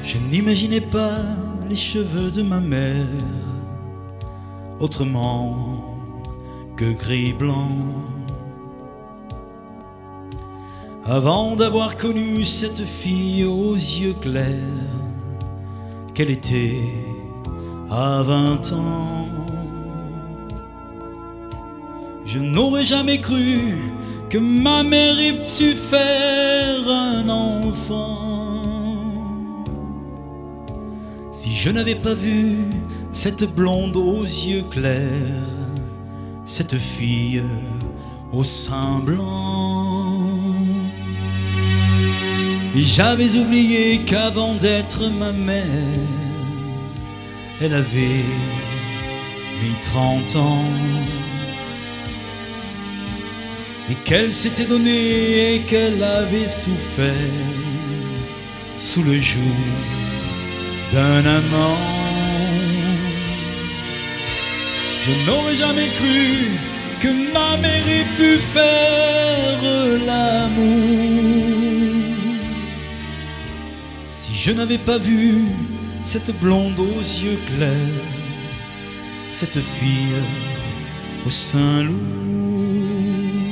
Je n'imaginais pas les cheveux de ma mère autrement que gris-blanc. Avant d'avoir connu cette fille aux yeux clairs, qu'elle était à 20 ans, je n'aurais jamais cru que ma mère ait su faire un enfant. Si je n'avais pas vu cette blonde aux yeux clairs, cette fille au sein blanc, et j'avais oublié qu'avant d'être ma mère, elle avait mis 30 ans, et qu'elle s'était donnée et qu'elle avait souffert sous le joug d'un amant. Je n'aurais jamais cru que ma mère ait pu faire l'amour si je n'avais pas vu cette blonde aux yeux clairs, cette fille au sein lourd.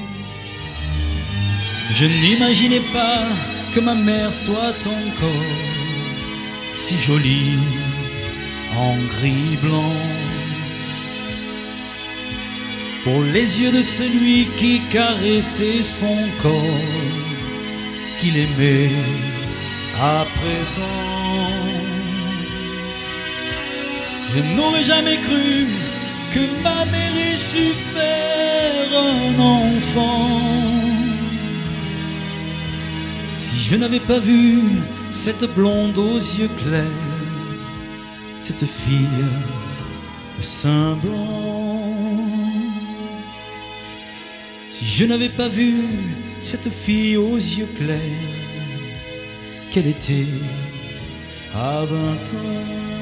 Je n'imaginais pas que ma mère soit encore si jolie en gris-blanc, pour les yeux de celui qui caressait son corps, qu'il aimait à présent. Je n'aurais jamais cru que ma mère ait su faire un enfant si je n'avais pas vu cette blonde aux yeux clairs, cette fille au sein blanc. Si je n'avais pas vu cette fille aux yeux clairs, qu'elle était à 20 ans.